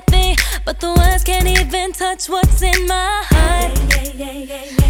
at me, but the words can't even touch what's in my heart.